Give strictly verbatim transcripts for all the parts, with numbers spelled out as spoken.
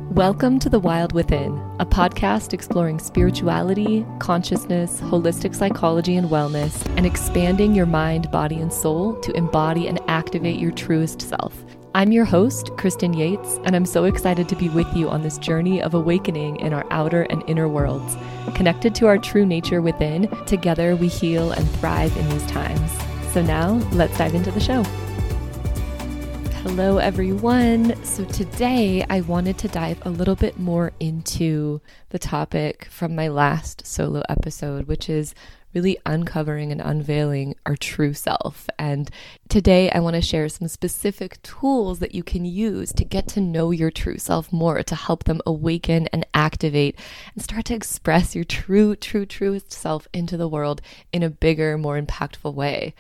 Welcome to The Wild Within, a podcast exploring spirituality, consciousness, holistic psychology and wellness, and expanding your mind, body, and soul to embody and activate your truest self. I'm your host, Kristen Yates, and I'm so excited to be with you on this journey of awakening in our outer and inner worlds. Connected to our true nature within, together we heal and thrive in these times. So now, let's dive into the show. Hello, everyone. So today I wanted to dive a little bit more into the topic from my last solo episode, which is really uncovering and unveiling our true self. And today I want to share some specific tools that you can use to get to know your true self more, to help them awaken and activate and start to express your true, true, truest self into the world in a bigger, more impactful way.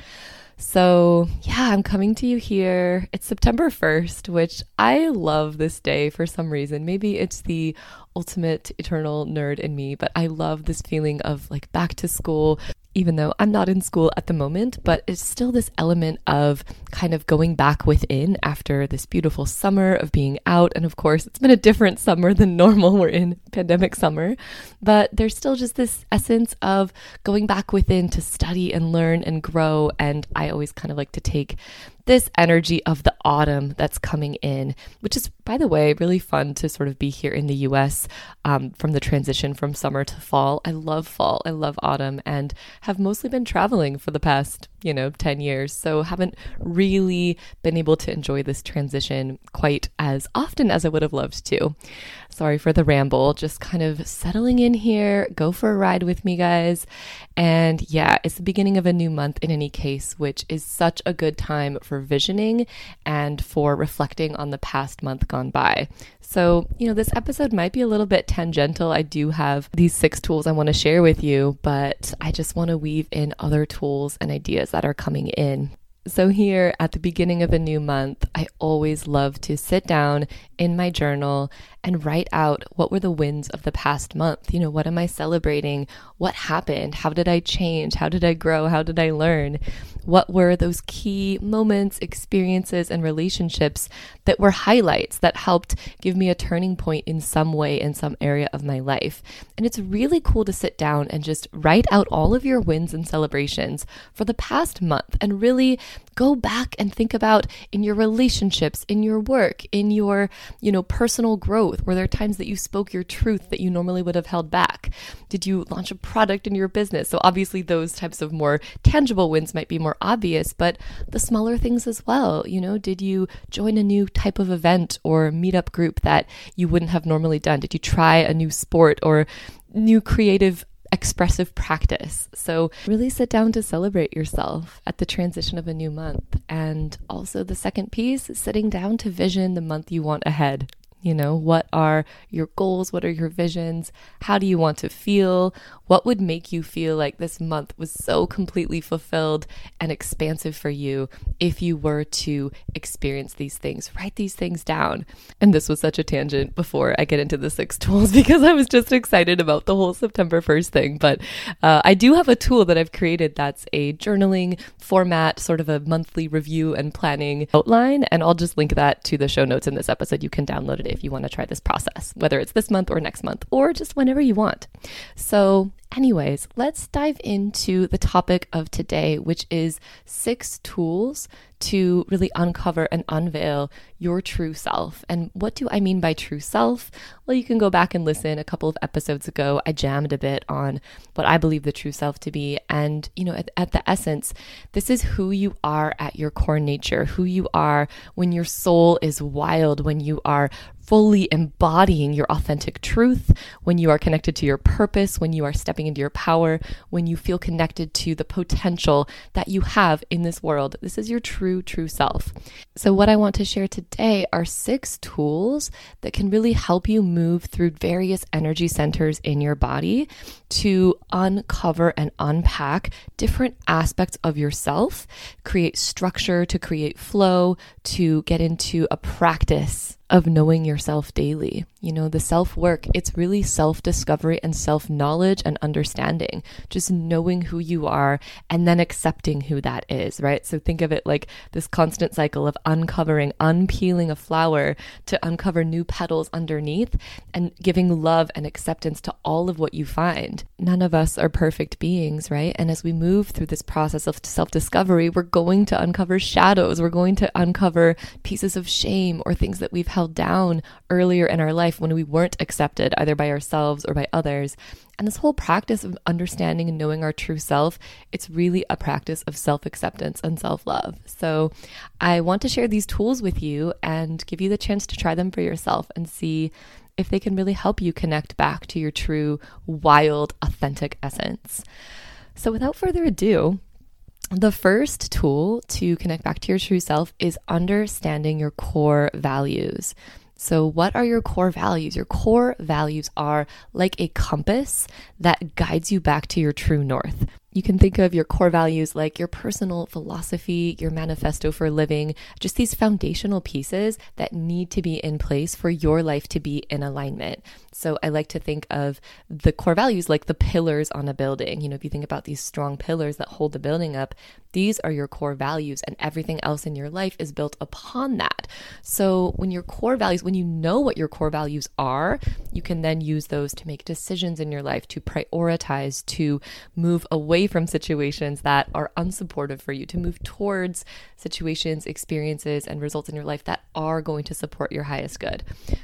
So yeah, I'm coming to you here. It's September first, which I love this day for some reason. Maybe it's the ultimate eternal nerd in me, but I love this feeling of like back to school, even though I'm not in school at the moment, but it's still this element of kind of going back within after this beautiful summer of being out. And of course, it's been a different summer than normal. We're in pandemic summer, but there's still just this essence of going back within to study and learn and grow. And I always kind of like to take this energy of the autumn that's coming in, which is, by the way, really fun to sort of be here in the U S um, from the transition from summer to fall. I love fall. I love autumn and have mostly been traveling for the past, you know, ten years. So haven't really been able to enjoy this transition quite as often as I would have loved to. Sorry for the ramble, just kind of settling in here. Go for a ride with me, guys. And yeah, it's the beginning of a new month in any case, which is such a good time for visioning and for reflecting on the past month gone by. So, you know, this episode might be a little bit tangential. I do have these six tools I want to share with you, but I just want to weave in other tools and ideas that are coming in. So here at the beginning of a new month, I always love to sit down in my journal and write out what were the wins of the past month. You know, what am I celebrating? What happened? How did I change? How did I grow? How did I learn? What were those key moments, experiences, and relationships that were highlights that helped give me a turning point in some way in some area of my life? And it's really cool to sit down and just write out all of your wins and celebrations for the past month and really go back and think about in your relationships, in your work, in your, you know, personal growth. Were there times that you spoke your truth that you normally would have held back? Did you launch a product in your business? So obviously those types of more tangible wins might be more obvious, but the smaller things as well. You know, did you join a new type of event or meetup group that you wouldn't have normally done? Did you try a new sport or new creative expressive practice? So really sit down to celebrate yourself at the transition of a new month. And also the second piece, sitting down to vision the month you want ahead. You know, what are your goals? What are your visions? How do you want to feel? What would make you feel like this month was so completely fulfilled and expansive for you if you were to experience these things? Write these things down. And this was such a tangent before I get into the six tools because I was just excited about the whole September first thing. But uh, I do have a tool that I've created that's a journaling format, sort of a monthly review and planning outline. And I'll just link that to the show notes in this episode. You can download it if you want to try this process, whether it's this month or next month, or just whenever you want. So anyways, let's dive into the topic of today, which is six tools to really uncover and unveil your true self. And what do I mean by true self? Well, you can go back and listen. A couple of episodes ago, I jammed a bit on what I believe the true self to be. And, you know, at, at the essence, this is who you are at your core nature, who you are when your soul is wild, when you are fully embodying your authentic truth, when you are connected to your purpose, when you are stepping into your power, when you feel connected to the potential that you have in this world. This is your true, true self. So what I want to share today are six tools that can really help you move through various energy centers in your body to uncover and unpack different aspects of yourself, create structure, to create flow, to get into a practice of knowing yourself daily. You know, the self-work, it's really self-discovery and self-knowledge and understanding, just knowing who you are and then accepting who that is, right? So think of it like this constant cycle of uncovering, unpeeling a flower to uncover new petals underneath and giving love and acceptance to all of what you find. None of us are perfect beings, right? And as we move through this process of self-discovery, we're going to uncover shadows. We're going to uncover pieces of shame or things that we've held down earlier in our life when we weren't accepted either by ourselves or by others. And this whole practice of understanding and knowing our true self, it's really a practice of self-acceptance and self-love. So I want to share these tools with you and give you the chance to try them for yourself and see if they can really help you connect back to your true, wild, authentic essence. So without further ado, the first tool to connect back to your true self is understanding your core values. So what are your core values? Your core values are like a compass that guides you back to your true north. You can think of your core values like your personal philosophy, your manifesto for living, just these foundational pieces that need to be in place for your life to be in alignment. So I like to think of the core values like the pillars on a building. You know, if you think about these strong pillars that hold the building up, these are your core values, and everything else in your life is built upon that. So when your core values, when you know what your core values are, you can then use those to make decisions in your life, to prioritize, to move away from situations that are unsupportive for you, to move towards situations, experiences, and results in your life that are going to support your highest good.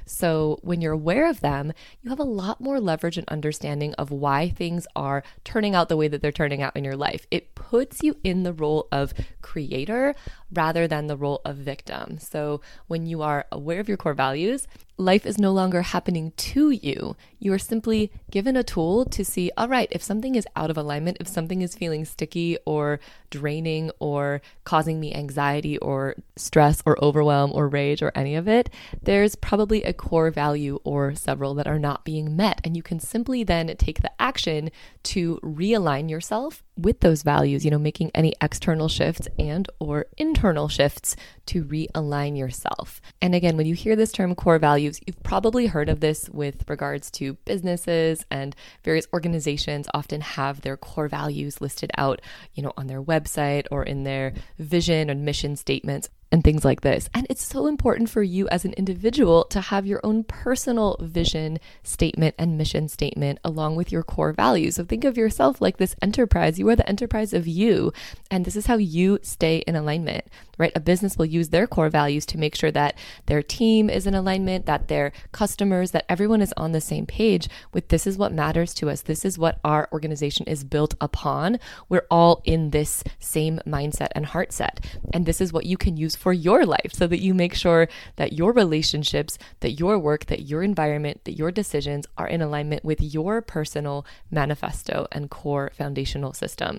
So when you're aware of them, you have a lot more leverage and understanding of why things are turning out the way that they're turning out in your life. It puts you in the role of creator rather than the role of victim. So when you are aware of your core values, life is no longer happening to you. You are simply given a tool to see, all right, if something is out of alignment, if something is feeling sticky or draining or causing me anxiety or stress or overwhelm or rage or any of it, there's probably a core value or several that are not being met. And you can simply then take the action to realign yourself with those values, you know, making any external shifts and or internal shifts to realign yourself. And again, when you hear this term core values, you've probably heard of this with regards to businesses, and various organizations often have their core values listed out, you know, on their website or in their vision and mission statements and things like this. And it's so important for you as an individual to have your own personal vision statement and mission statement along with your core values. So think of yourself like this enterprise. You are the enterprise of you, and this is how you stay in alignment, right? A business will use their core values to make sure that their team is in alignment, that their customers, that everyone is on the same page with this is what matters to us. This is what our organization is built upon. We're all in this same mindset and heart set. And this is what you can use for your life so that you make sure that your relationships, that your work, that your environment, that your decisions are in alignment with your personal manifesto and core foundational system.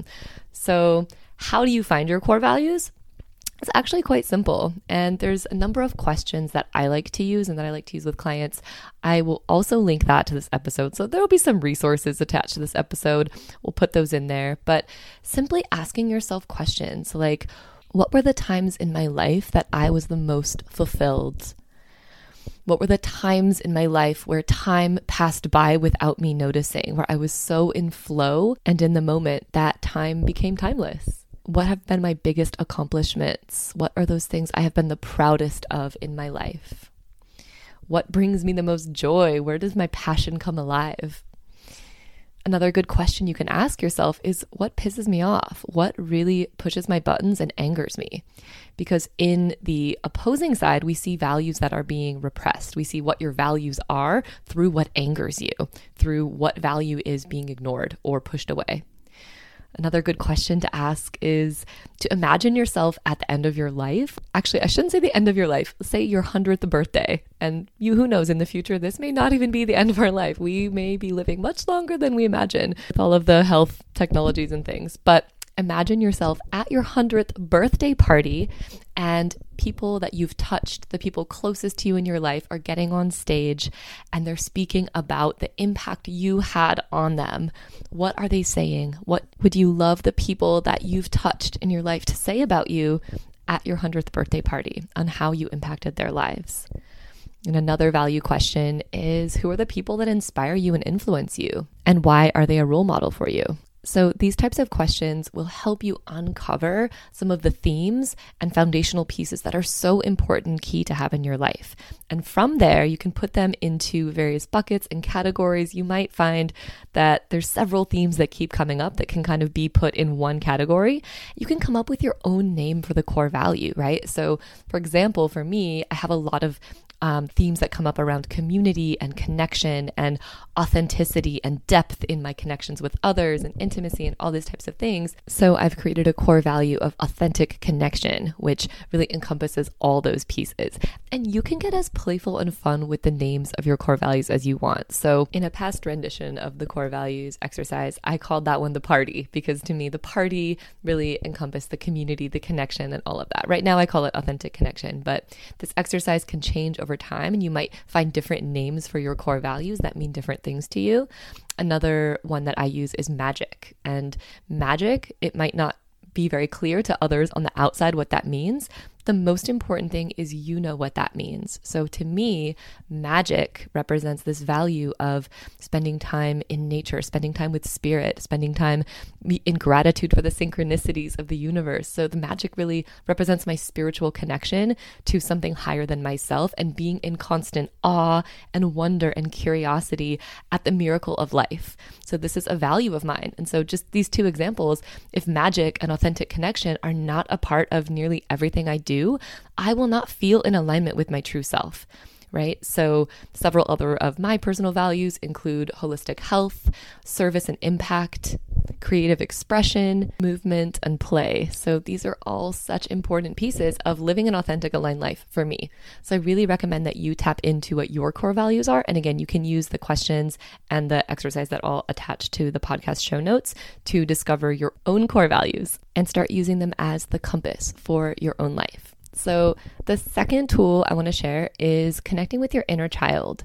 So how do you find your core values? It's actually quite simple, and there's a number of questions that I like to use and that I like to use with clients. I will also link that to this episode, so there will be some resources attached to this episode. We'll put those in there, but simply asking yourself questions like, what were the times in my life that I was the most fulfilled? What were the times in my life where time passed by without me noticing, where I was so in flow and in the moment that time became timeless? What have been my biggest accomplishments? What are those things I have been the proudest of in my life? What brings me the most joy? Where does my passion come alive? Another good question you can ask yourself is, what pisses me off? What really pushes my buttons and angers me? Because in the opposing side, we see values that are being repressed. We see what your values are through what angers you, through what value is being ignored or pushed away. Another good question to ask is to imagine yourself at the end of your life. Actually, I shouldn't say the end of your life. Say your hundredth birthday. And you, who knows, in the future, this may not even be the end of our life. We may be living much longer than we imagine with all of the health technologies and things. But imagine yourself at your hundredth birthday party, and people that you've touched, the people closest to you in your life, are getting on stage and they're speaking about the impact you had on them. What are they saying? What would you love the people that you've touched in your life to say about you at your hundredth birthday party on how you impacted their lives? And another value question is, who are the people that inspire you and influence you? And why are they a role model for you? So these types of questions will help you uncover some of the themes and foundational pieces that are so important and key to have in your life. And from there, you can put them into various buckets and categories. You might find that there's several themes that keep coming up that can kind of be put in one category. You can come up with your own name for the core value, right? So for example, for me, I have a lot of Um, themes that come up around community and connection and authenticity and depth in my connections with others and intimacy and all these types of things. So I've created a core value of authentic connection, which really encompasses all those pieces. And you can get as playful and fun with the names of your core values as you want. So in a past rendition of the core values exercise, I called that one the party, because to me, the party really encompassed the community, the connection, and all of that. Right now, I call it authentic connection, but this exercise can change over time, and you might find different names for your core values that mean different things to you. Another one that I use is magic. And magic, it might not be very clear to others on the outside what that means. The most important thing is you know what that means. So to me, magic represents this value of spending time in nature, spending time with spirit, spending time in gratitude for the synchronicities of the universe. So the magic really represents my spiritual connection to something higher than myself and being in constant awe and wonder and curiosity at the miracle of life. So this is a value of mine. And so just these two examples, if magic and authentic connection are not a part of nearly everything I do, I will not feel in alignment with my true self, right? So several other of my personal values include holistic health, service and impact, creative expression, movement, and play. So these are all such important pieces of living an authentic, aligned life for me. So I really recommend that you tap into what your core values are. And again, you can use the questions and the exercise that I'll attach to the podcast show notes to discover your own core values and start using them as the compass for your own life. So the second tool I want to share is connecting with your inner child.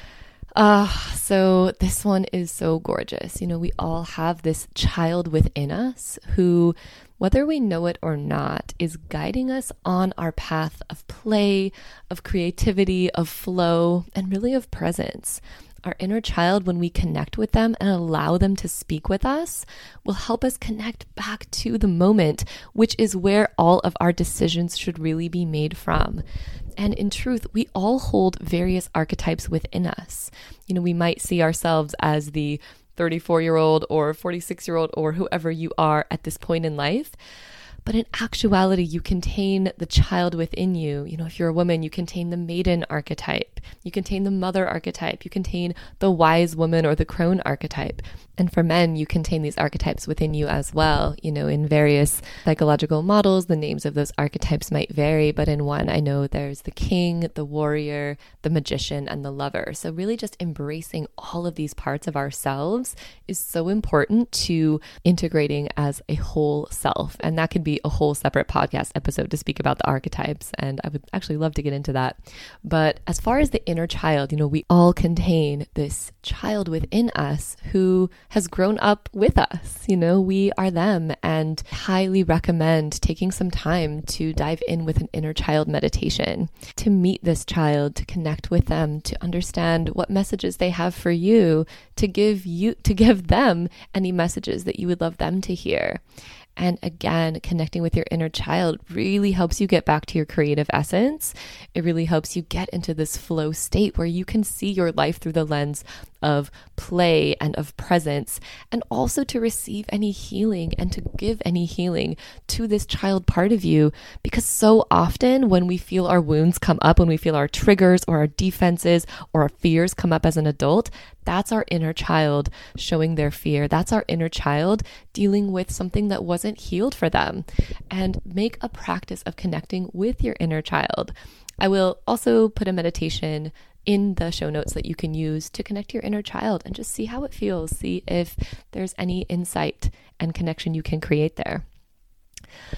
Uh, so this one is so gorgeous. You know, we all have this child within us who, whether we know it or not, is guiding us on our path of play, of creativity, of flow, and really of presence. Our inner child, when we connect with them and allow them to speak with us, will help us connect back to the moment, which is where all of our decisions should really be made from. And in truth, we all hold various archetypes within us. You know, we might see ourselves as the thirty-four-year-old or forty-six-year-old or whoever you are at this point in life. But in actuality, you contain the child within you. You know, if you're a woman, you contain the maiden archetype. You contain the mother archetype. You contain the wise woman or the crone archetype. And for men, you contain these archetypes within you as well. You know, in various psychological models, the names of those archetypes might vary. But in one, I know there's the king, the warrior, the magician, and the lover. So really just embracing all of these parts of ourselves is so important to integrating as a whole self. And that could be a whole separate podcast episode to speak about the archetypes. And I would actually love to get into that. But as far as the inner child, you know, we all contain this child within us who has grown up with us. You know, we are them, and highly recommend taking some time to dive in with an inner child meditation, to meet this child, to connect with them, to understand what messages they have for you, to give you, to give them any messages that you would love them to hear. And again, connecting with your inner child really helps you get back to your creative essence. It really helps you get into this flow state where you can see your life through the lens of play and of presence, and also to receive any healing and to give any healing to this child part of you. Because so often when we feel our wounds come up, when we feel our triggers or our defenses or our fears come up as an adult, that's our inner child showing their fear. That's our inner child dealing with something that wasn't healed for them. And make a practice of connecting with your inner child. I will also put a meditation in the show notes that you can use to connect to your inner child and just see how it feels. See if there's any insight and connection you can create there.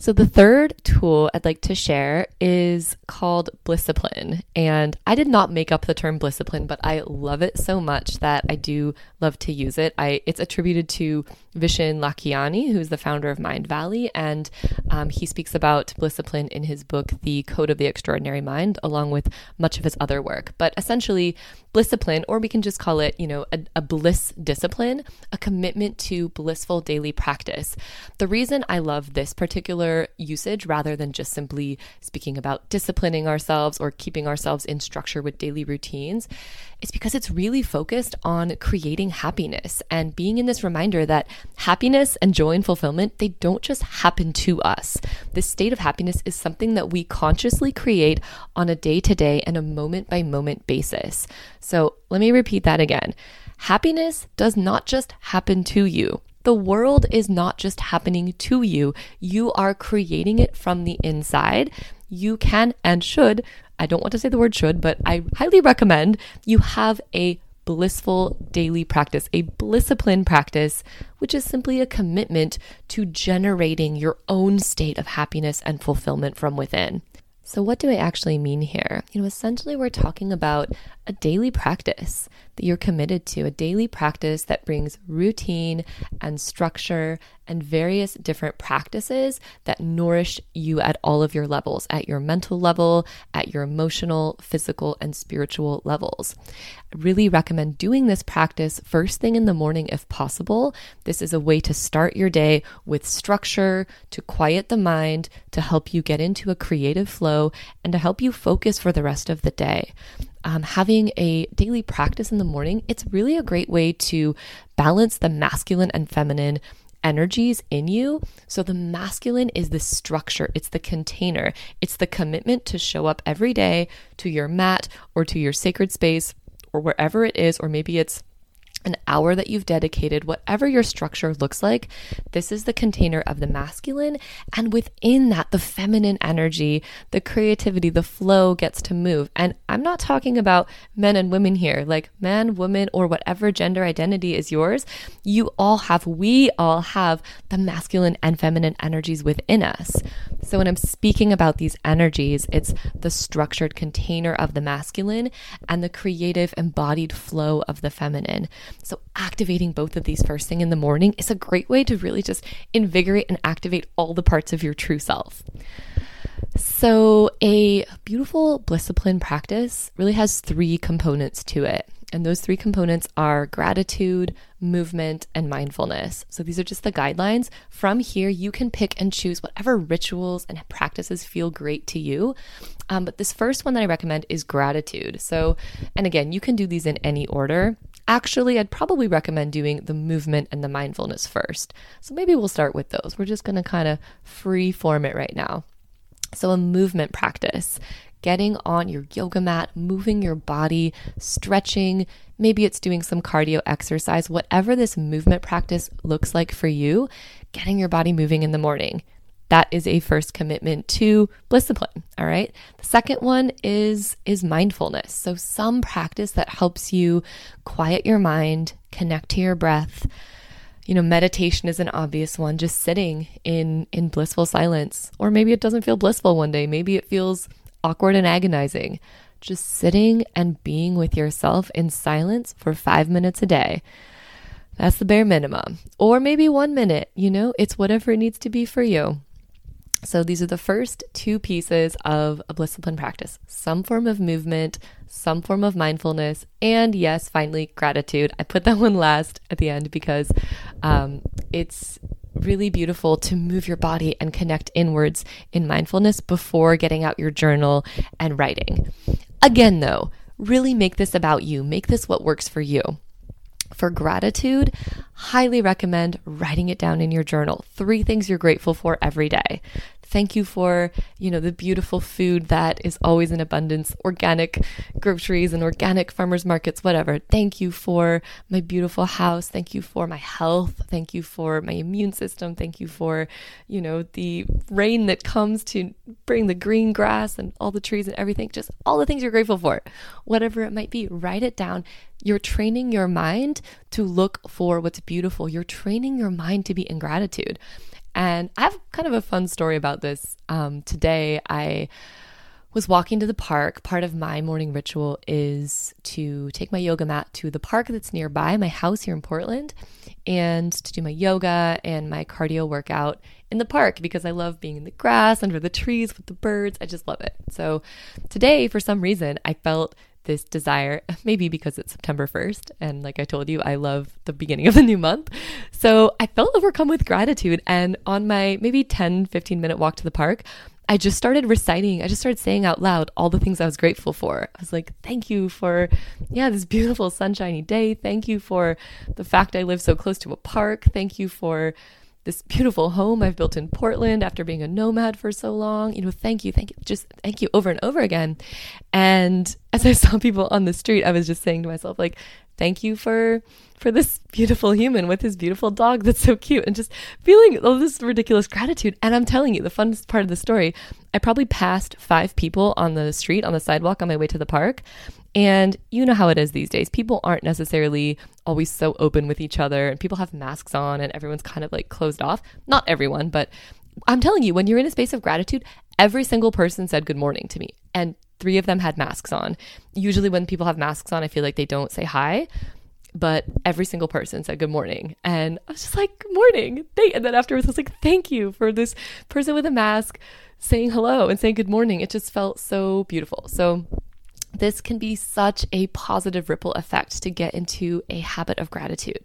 So the third tool I'd like to share is called Blisscipline. And I did not make up the term Blisscipline, but I love it so much that I do love to use it. I It's attributed to Vishen Lakhiani, who's the founder of Mindvalley, and um, he speaks about Blisscipline in his book, The Code of the Extraordinary Mind, along with much of his other work. But essentially, Blisscipline, or we can just call it, you know, a, a bliss discipline, a commitment to blissful daily practice. The reason I love this particular usage rather than just simply speaking about disciplining ourselves or keeping ourselves in structure with daily routines is because it's really focused on creating happiness and being in this reminder that happiness and joy and fulfillment, they don't just happen to us. This state of happiness is something that we consciously create on a day-to-day and a moment-by-moment basis. So let me repeat that again. Happiness does not just happen to you. The world is not just happening to you. You are creating it from the inside. You can and should, I don't want to say the word should, but I highly recommend you have a blissful daily practice, a Blisscipline practice, which is simply a commitment to generating your own state of happiness and fulfillment from within. So what do I actually mean here? You know, essentially we're talking about a daily practice that you're committed to, a daily practice that brings routine and structure and various different practices that nourish you at all of your levels, at your mental level, at your emotional, physical, and spiritual levels. I really recommend doing this practice first thing in the morning if possible. This is a way to start your day with structure, to quiet the mind, to help you get into a creative flow, and to help you focus for the rest of the day. Um, having a daily practice in the morning, it's really a great way to balance the masculine and feminine energies in you. So the masculine is the structure, it's the container, it's the commitment to show up every day to your mat or to your sacred space or wherever it is, or maybe it's an hour that you've dedicated, whatever your structure looks like, this is the container of the masculine. And within that, the feminine energy, the creativity, the flow gets to move. And I'm not talking about men and women here, like man, woman, or whatever gender identity is yours. You all have, we all have the masculine and feminine energies within us. So when I'm speaking about these energies, it's the structured container of the masculine and the creative embodied flow of the feminine. So activating both of these first thing in the morning is a great way to really just invigorate and activate all the parts of your true self. So a beautiful Blisscipline practice really has three components to it. And those three components are gratitude, movement, and mindfulness. So these are just the guidelines. From here, you can pick and choose whatever rituals and practices feel great to you. Um, but this first one that I recommend is gratitude. So, and again, you can do these in any order. Actually, I'd probably recommend doing the movement and the mindfulness first. So maybe we'll start with those. We're just going to kind of free form it right now. So a movement practice, getting on your yoga mat, moving your body, stretching, maybe it's doing some cardio exercise, whatever this movement practice looks like for you, getting your body moving in the morning. That is a first commitment to Blisscipline, all right? The second one is, is mindfulness. So some practice that helps you quiet your mind, connect to your breath. You know, meditation is an obvious one, just sitting in, in blissful silence. Or maybe it doesn't feel blissful one day. Maybe it feels awkward and agonizing. Just sitting and being with yourself in silence for five minutes a day. That's the bare minimum. Or maybe one minute, you know, it's whatever it needs to be for you. So these are the first two pieces of a Blisscipline practice, some form of movement, some form of mindfulness, and yes, finally, gratitude. I put that one last at the end because um, it's really beautiful to move your body and connect inwards in mindfulness before getting out your journal and writing. Again, though, really make this about you. Make this what works for you. For gratitude, highly recommend writing it down in your journal. Three things you're grateful for every day. Thank you for, you know, the beautiful food that is always in abundance, organic groceries and organic farmers markets, whatever. Thank you for my beautiful house. Thank you for my health. Thank you for my immune system. Thank you for, you know, the rain that comes to bring the green grass and all the trees and everything. Just all the things you're grateful for, whatever it might be, write it down. You're training your mind to look for what's beautiful. You're training your mind to be in gratitude. And I have kind of a fun story about this. Um, today, I was walking to the park. Part of my morning ritual is to take my yoga mat to the park that's nearby my house here in Portland and to do my yoga and my cardio workout in the park because I love being in the grass, under the trees with the birds. I just love it. So today, for some reason, I felt this desire, maybe because it's September first. And like I told you, I love the beginning of the new month. So I felt overcome with gratitude. And on my maybe ten, fifteen minute walk to the park, I just started reciting, I just started saying out loud all the things I was grateful for. I was like, thank you for, yeah, this beautiful sunshiny day. Thank you for the fact I live so close to a park. Thank you for this beautiful home I've built in Portland after being a nomad for so long. You know, thank you, thank you, just thank you over and over again. And as I saw people on the street, I was just saying to myself, like, thank you for for this beautiful human with his beautiful dog that's so cute, and just feeling all this ridiculous gratitude. And I'm telling you, the funnest part of the story, I probably passed five people on the street, on the sidewalk on my way to the park. And you know how it is these days. People aren't necessarily always so open with each other, and people have masks on and everyone's kind of like closed off. Not everyone, but I'm telling you, when you're in a space of gratitude, every single person said good morning to me. And three of them had masks on. Usually when people have masks on, I feel like they don't say hi, but every single person said good morning. And I was just like, good morning. And then afterwards, I was like, thank you for this person with a mask saying hello and saying good morning. It just felt so beautiful. So this can be such a positive ripple effect to get into a habit of gratitude.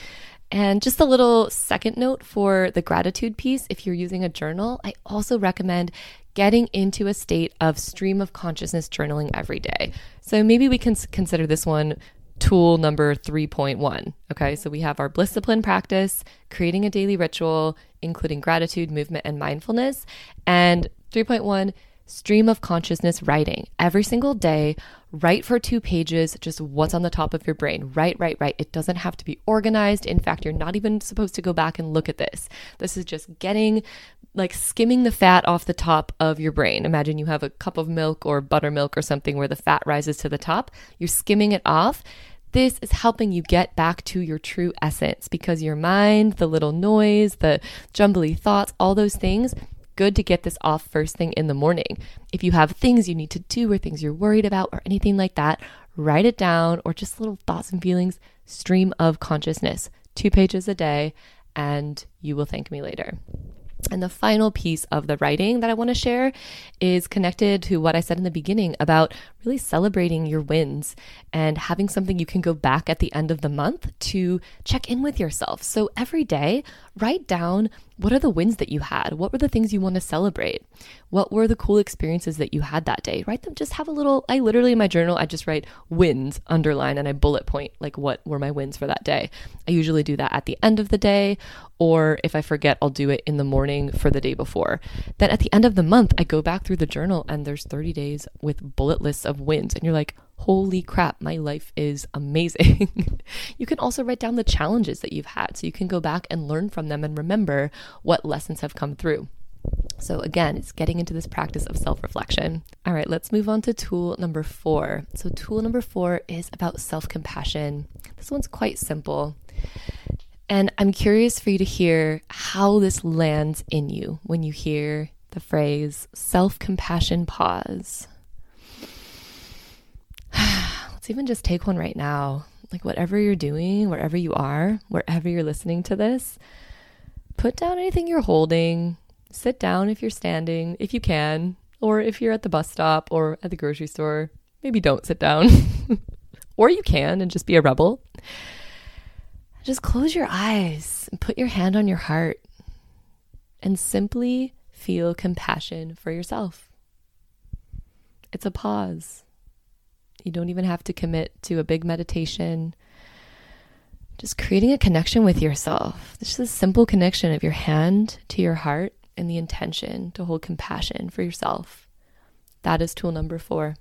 And just a little second note for the gratitude piece, if you're using a journal, I also recommend getting into a state of stream of consciousness journaling every day. So maybe we can consider this one tool number three point one. Okay, so we have our bliss discipline practice, creating a daily ritual, including gratitude, movement, and mindfulness. And three point one, stream of consciousness writing. Every single day, write for two pages, just what's on the top of your brain. Write, write, write. It doesn't have to be organized. In fact, you're not even supposed to go back and look at this. This is just getting, like skimming the fat off the top of your brain. Imagine you have a cup of milk or buttermilk or something where the fat rises to the top. You're skimming it off. This is helping you get back to your true essence, because your mind, the little noise, the jumbly thoughts, all those things, good to get this off first thing in the morning. If you have things you need to do or things you're worried about or anything like that, write it down, or just little thoughts and feelings, stream of consciousness, two pages a day, and you will thank me later. And the final piece of the writing that I want to share is connected to what I said in the beginning about really celebrating your wins and having something you can go back at the end of the month to check in with yourself. So every day, write down, what are the wins that you had? What were the things you want to celebrate? What were the cool experiences that you had that day? Write them, just have a little, I literally in my journal, I just write wins, underline, and I bullet point like what were my wins for that day. I usually do that at the end of the day, or if I forget, I'll do it in the morning for the day before. Then at the end of the month, I go back through the journal and there's thirty days with bullet lists of wins. And you're like, holy crap, my life is amazing. You can also write down the challenges that you've had so you can go back and learn from them and remember what lessons have come through. So again, it's getting into this practice of self-reflection. All right, let's move on to tool number four. So tool number four is about self-compassion. This one's quite simple. And I'm curious for you to hear how this lands in you when you hear the phrase self-compassion pause. Let's even just take one right now. Like whatever you're doing, wherever you are, wherever you're listening to this, put down anything you're holding. Sit down if you're standing, if you can, or if you're at the bus stop or at the grocery store, maybe don't sit down. Or you can and just be a rebel. Just close your eyes and put your hand on your heart and simply feel compassion for yourself. It's a pause. You don't even have to commit to a big meditation. Just creating a connection with yourself. It's just a simple connection of your hand to your heart and the intention to hold compassion for yourself. That is tool number four.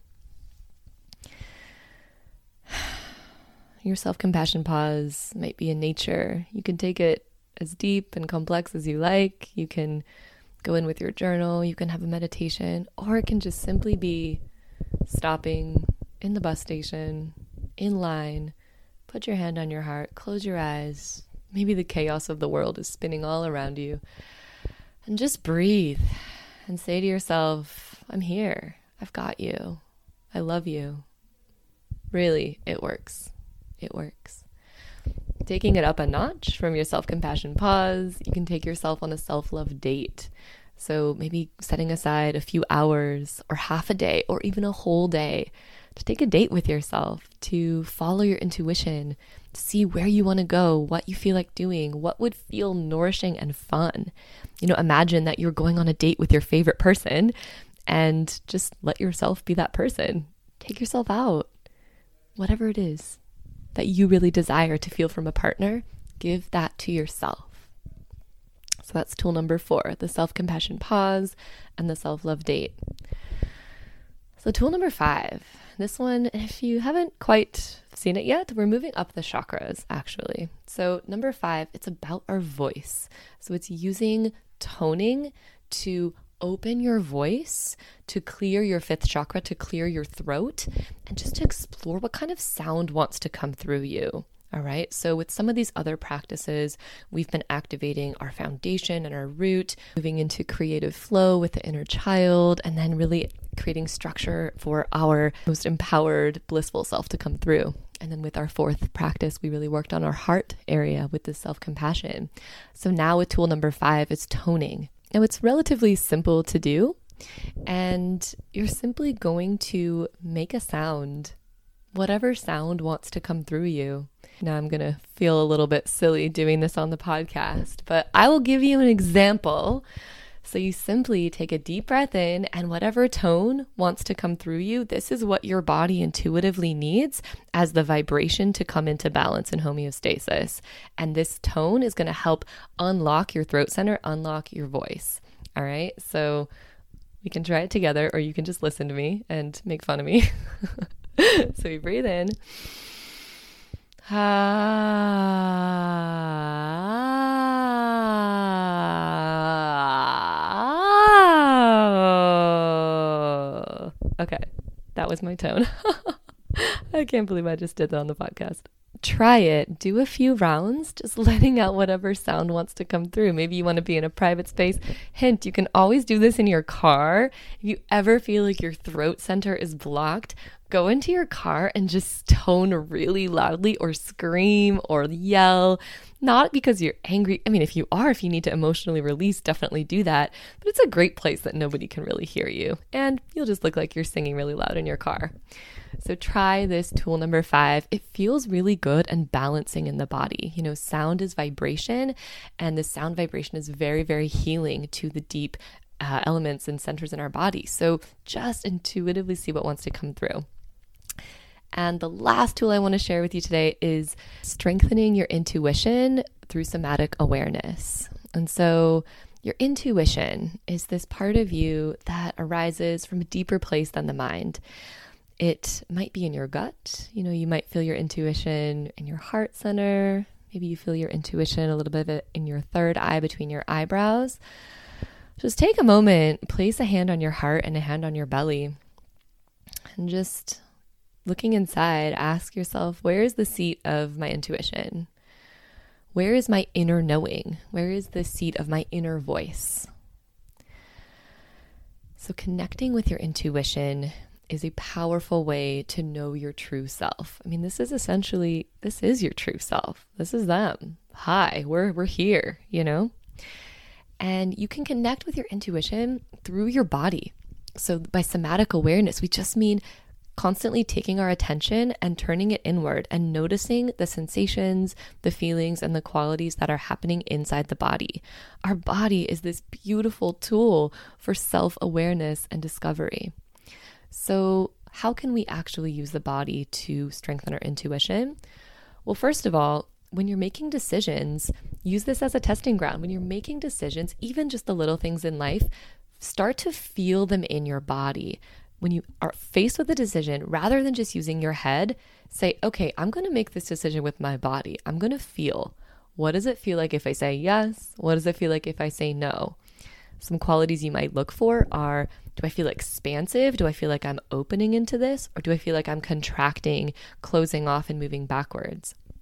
Your self-compassion pause might be in nature. You can take it as deep and complex as you like. You can go in with your journal. You can have a meditation, or it can just simply be stopping in the bus station, in line, put your hand on your heart, close your eyes. Maybe the chaos of the world is spinning all around you. And just breathe and say to yourself, I'm here. I've got you. I love you. Really, it works. It works. Taking it up a notch from your self-compassion pause, you can take yourself on a self-love date. So maybe setting aside a few hours or half a day or even a whole day to take a date with yourself, to follow your intuition, to see where you want to go, what you feel like doing, what would feel nourishing and fun. You know, imagine that you're going on a date with your favorite person and just let yourself be that person. Take yourself out. Whatever it is that you really desire to feel from a partner, give that to yourself. So that's tool number four, the self-compassion pause and the self-love date. So tool number five, this one, if you haven't quite seen it yet, we're moving up the chakras actually. So number five, it's about our voice. So it's using toning to open your voice, to clear your fifth chakra, to clear your throat, and just to explore what kind of sound wants to come through you. All right. So with some of these other practices, we've been activating our foundation and our root, moving into creative flow with the inner child, and then really creating structure for our most empowered, blissful self to come through. And then with our fourth practice, we really worked on our heart area with the self-compassion. So now with tool number five, it's toning. Now it's relatively simple to do, and you're simply going to make a sound, whatever sound wants to come through you. Now I'm going to feel a little bit silly doing this on the podcast, but I will give you an example. So you simply take a deep breath in, and whatever tone wants to come through you, this is what your body intuitively needs as the vibration to come into balance and homeostasis. And this tone is going to help unlock your throat center, unlock your voice. All right. So we can try it together, or you can just listen to me and make fun of me. So we breathe in. Okay, that was my tone. I can't believe I just did that on the podcast. Try it. Do a few rounds, just letting out whatever sound wants to come through. Maybe you want to be in a private space. Hint, you can always do this in your car. If you ever feel like your throat center is blocked, go into your car and just tone really loudly or scream or yell. Not because you're angry. I mean, if you are, if you need to emotionally release, definitely do that. But it's a great place that nobody can really hear you. And you'll just look like you're singing really loud in your car. So try this tool number five. It feels really good and balancing in the body. You know, sound is vibration, and the sound vibration is very, very healing to the deep uh, elements and centers in our body. So just intuitively see what wants to come through. And the last tool I want to share with you today is strengthening your intuition through somatic awareness. And so your intuition is this part of you that arises from a deeper place than the mind. It might be in your gut. You know, you might feel your intuition in your heart center. Maybe you feel your intuition a little bit in your third eye between your eyebrows. Just take a moment, place a hand on your heart and a hand on your belly, and just looking inside, ask yourself, where is the seat of my intuition? Where is my inner knowing? Where is the seat of my inner voice? So connecting with your intuition is a powerful way to know your true self. I mean, this is essentially, this is your true self. This is them. Hi, we're we're here, you know? And you can connect with your intuition through your body. So by somatic awareness, we just mean constantly taking our attention and turning it inward and noticing the sensations, the feelings, and the qualities that are happening inside the body. Our body is this beautiful tool for self-awareness and discovery. So how can we actually use the body to strengthen our intuition? Well, first of all, when you're making decisions, use this as a testing ground. When you're making decisions, even just the little things in life, start to feel them in your body. When you are faced with a decision, rather than just using your head, say, okay, I'm going to make this decision with my body. I'm going to feel. What does it feel like if I say yes? What does it feel like if I say no? Some qualities you might look for are, do I feel expansive? Do I feel like I'm opening into this? Or do I feel like I'm contracting, closing off, and moving backwards?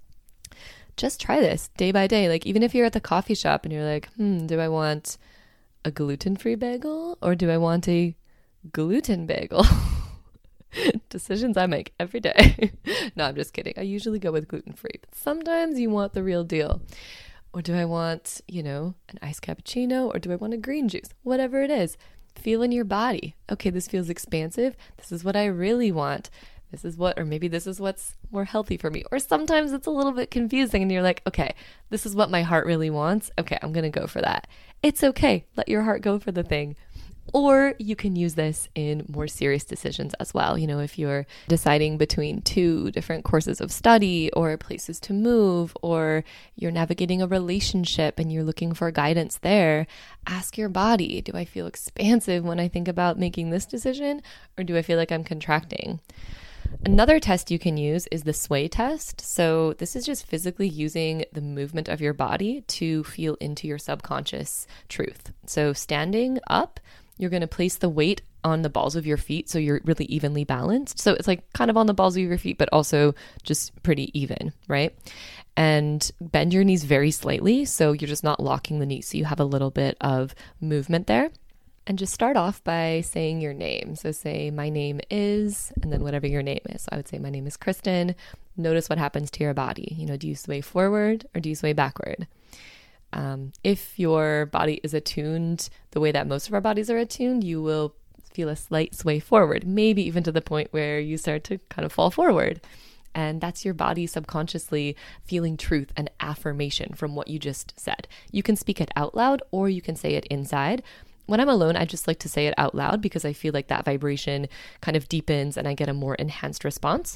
just try this day by day. Like even if you're at the coffee shop and you're like, hmm, do I want a gluten-free bagel or do I want a gluten bagel? Decisions I make every day. No, I'm just kidding. I usually go with gluten-free, but sometimes you want the real deal. Or do I want, you know, an iced cappuccino or do I want a green juice? Whatever it is, feel in your body. Okay, this feels expansive. This is what I really want. This is what, or maybe this is what's more healthy for me. Or sometimes it's a little bit confusing and you're like, okay, this is what my heart really wants. Okay, I'm going to go for that. It's okay. Let your heart go for the thing. Or you can use this in more serious decisions as well. You know, if you're deciding between two different courses of study or places to move, or you're navigating a relationship and you're looking for guidance there, ask your body, do I feel expansive when I think about making this decision, or do I feel like I'm contracting? Another test you can use is the sway test. So this is just physically using the movement of your body to feel into your subconscious truth. So standing up, you're going to place the weight on the balls of your feet so you're really evenly balanced. So it's like kind of on the balls of your feet, but also just pretty even, right? And bend your knees very slightly so you're just not locking the knees. So you have a little bit of movement there. And just start off by saying your name. So say, my name is, and then whatever your name is. So I would say, my name is Kristen. Notice what happens to your body. You know, do you sway forward or do you sway backward? Um, if your body is attuned the way that most of our bodies are attuned, you will feel a slight sway forward, maybe even to the point where you start to kind of fall forward. And that's your body subconsciously feeling truth and affirmation from what you just said. You can speak it out loud or you can say it inside. When I'm alone, I just like to say it out loud because I feel like that vibration kind of deepens and I get a more enhanced response.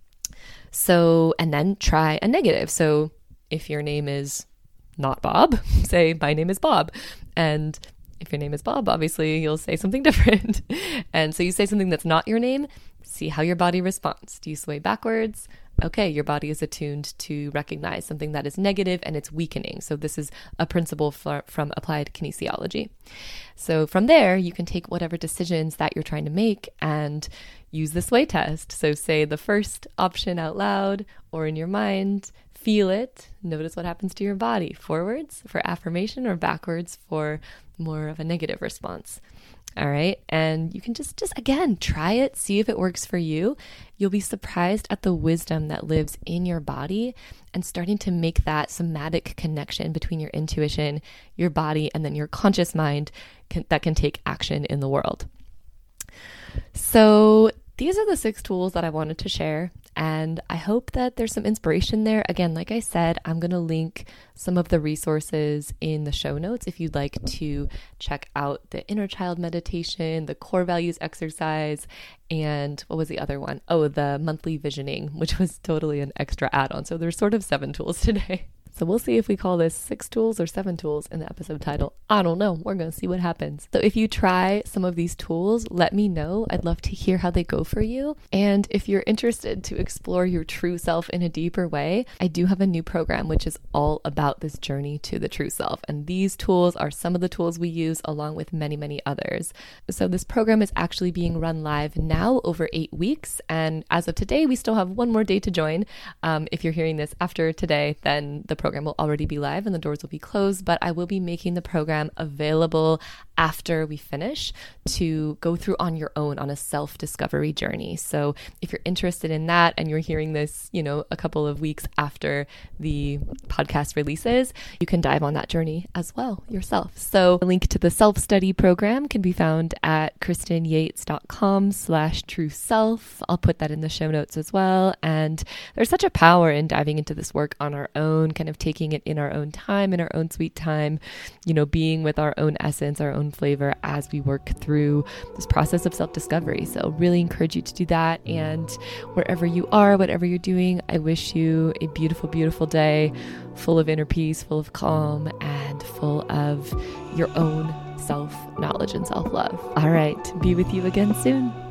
So, and then try a negative. So if your name is not Bob, say, my name is Bob. And if your name is Bob, obviously you'll say something different. And so you say something that's not your name, see how your body responds. Do you sway backwards? Okay, your body is attuned to recognize something that is negative and it's weakening. So this is a principle for, from applied kinesiology. So from there, you can take whatever decisions that you're trying to make and use the sway test. So say the first option out loud or in your mind, feel it, notice what happens to your body, forwards for affirmation or backwards for more of a negative response. All right. And you can just, just again, try it, see if it works for you. You'll be surprised at the wisdom that lives in your body and starting to make that somatic connection between your intuition, your body, and then your conscious mind can, that can take action in the world. So these are the six tools that I wanted to share, and I hope that there's some inspiration there. Again, like I said, I'm going to link some of the resources in the show notes if you'd like to check out the inner child meditation, the core values exercise, and what was the other one? Oh, the monthly visioning, which was totally an extra add-on. So there's sort of seven tools today. So we'll see if we call this six tools or seven tools in the episode title. I don't know. We're going to see what happens. So if you try some of these tools, let me know. I'd love to hear how they go for you. And if you're interested to explore your true self in a deeper way, I do have a new program, which is all about this journey to the true self. And these tools are some of the tools we use along with many, many others. So this program is actually being run live now over eight weeks. And as of today, we still have one more day to join. Um, if you're hearing this after today, then the program will already be live and the doors will be closed, but I will be making the program available after we finish to go through on your own on a self-discovery journey. So if you're interested in that and you're hearing this, you know, a couple of weeks after the podcast releases, you can dive on that journey as well yourself. So a link to the self-study program can be found at kristenyates.com slash true self. I'll put that in the show notes as well. And there's such a power in diving into this work on our own, kind of taking it in our own time, in our own sweet time, you know, being with our own essence, our own flavor as we work through this process of self-discovery. So really encourage you to do that. And wherever you are, whatever you're doing, I wish you a beautiful, beautiful day full of inner peace, full of calm, and full of your own self-knowledge and self-love. All right. Be with you again soon.